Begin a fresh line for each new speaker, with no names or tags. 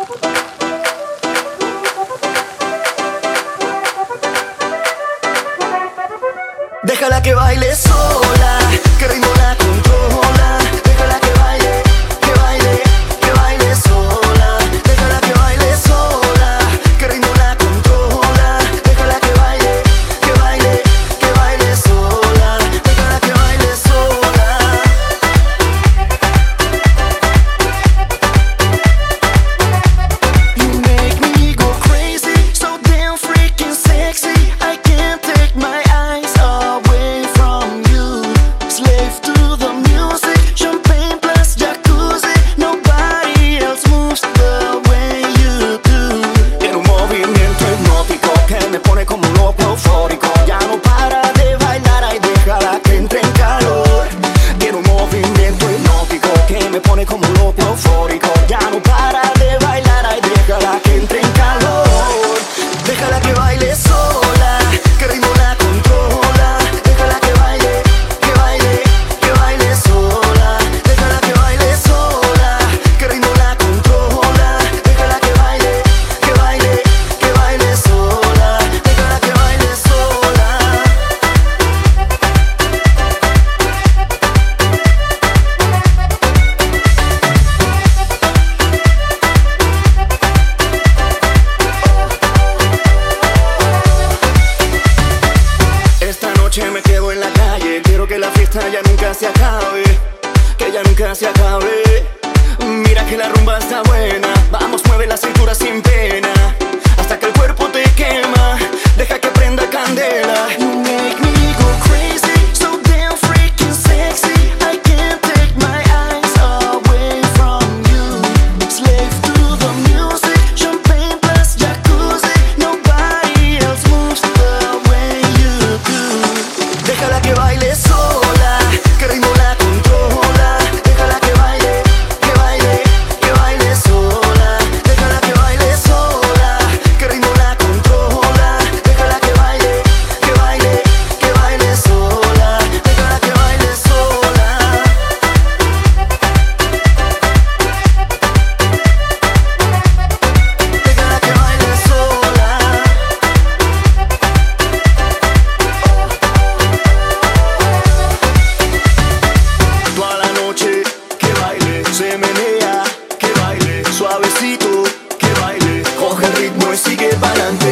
Déjala que baile sola, que ritmo la controla. Déjala que baile, que baile, que baile sola. Déjala que baile sola, que ritmo la controla. Déjala que baile, que baile, que baile sola. Déjala que baile sola. You make me go crazy, so damn freaking sexy. I can't take my eyes away from you. Slave to the music, champagne plus jacuzzi. Nobody else moves the way you do. Tiene un movimiento hipnótico que me pone como un loco eufórico. Ya no para de bailar, ay déjala que entre en calor. Tiene un movimiento hipnótico que me pone como un loco eufórico. Ya no para de bailar, ay déjala que entre en calor. Déjala que baile sola, que ritmo la controla. Déjala que baile, que baile, que baile sola. Déjala que baile sola, que ritmo la controla. Déjala que baile, que baile, que baile sola. Déjala que baile sola. Esta noche me quedo en la calle, quiero que la fiesta ya nunca se acabe, que ya nunca se acabe. Mira que la rumba está buena, vamos mueve la cintura sin pena, hasta que el cuerpo te quema, deja que prenda candela. You make me go crazy, so damn freaking sexy. I can't take my eyes away from you. Slave to the music, champagne plus jacuzzi. Nobody else moves the way you do. Déjala que baile sola, que ritmo la controla. Déjala que baile, que baile, que baile sola. Déjala que baile sola, que ritmo la controla. Déjala que baile, que baile, que baile sola. Déjala que baile sola. Déjala que baile sola. Toda la noche que baile, se menea, que baile, suavecito, que baile, coge el ritmo y sigue pa'lante.